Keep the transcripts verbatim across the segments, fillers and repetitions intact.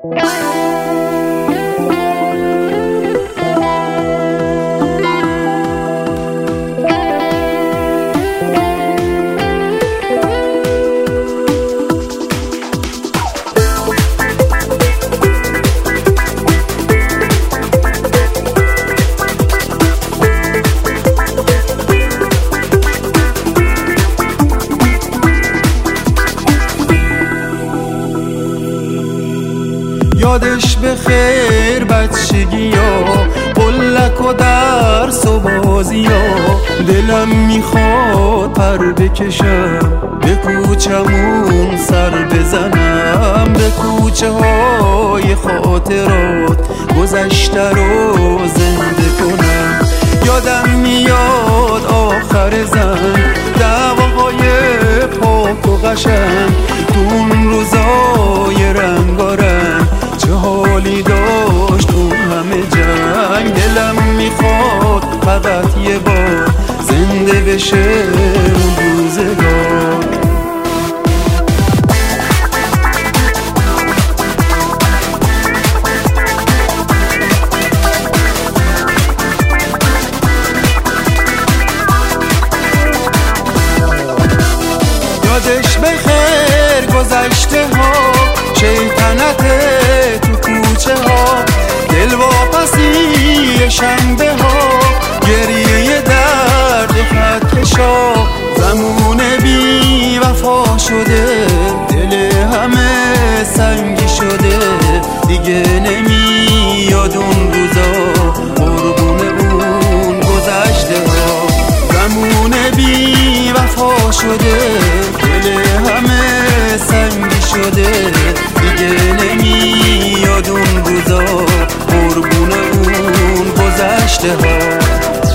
یادش به خیر بچگی ها، قلک و درس و بازی ها. دلم میخواد پر بکشم، به کوچمون سر بزنم، به کوچه های خاطرات گذشته رو زنده کنم. یادم میاد آخر زن دعواهای پاک و قشنگ، تو اون روزای رنگارنگ چه حالی داشت اون همه جنگ. دلم میخواد فقط یه بار زنده بشه اون روزگار. یادش به خیر گذشته ها، شیطنت تو کوچه ها، دلواپسی شنبه ها، گریه درد خط کشا. زمون بی وفا شده، دل همه سنگی شده، دیگه نمیاد اون روزا قربون اون گذشته ها. زمون بی وفا شده، دل همه سنگی شده، دیگه نمیاد اون روزا قربون اون گذشته ها.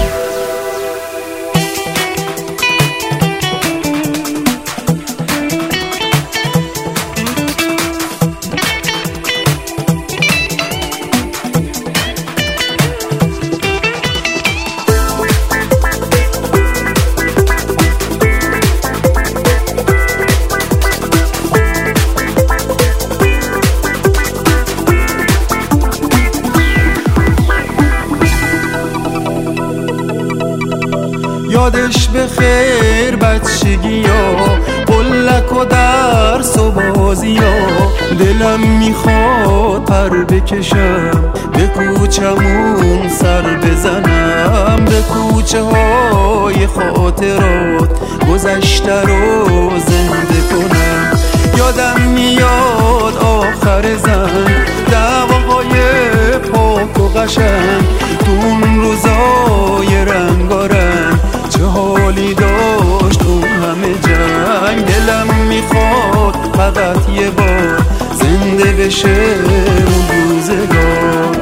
یادش به خیر بچگی ها، قلک و درس و بازی ها. دلم میخواد پر بکشم، به کوچمون سر بزنم، به کوچه های خاطرات گذشته رو زنده کنم. یادم میاد آخر زن دعواهای پاک و قشنگ، تو اون روزای رنگارنگ چه حالی داشت اون همه جنگ. دلم میخواد فقط یه بار زنده بشه اون روزگار.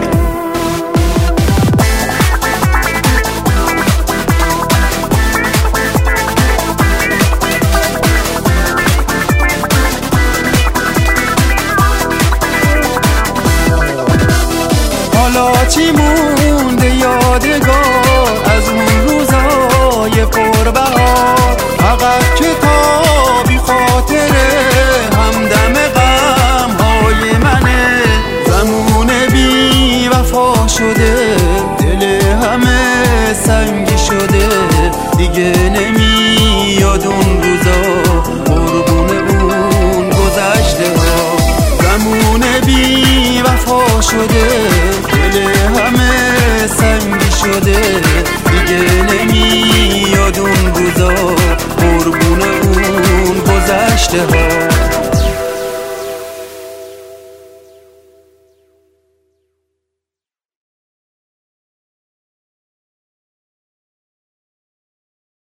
حالا چی مونده یادگار از اون روزای پربهار؟ فقط کتابی خاطره همدم غم های منه. زمون بی وفا شده، دل همه سنگی شده، دیگه نمیاد اون روزا قربون اون گذشته ها. زمون بی وفا شده، دل همه سنگی شده، دیگه نمیاد اون روزا قربون اون گذشته ها.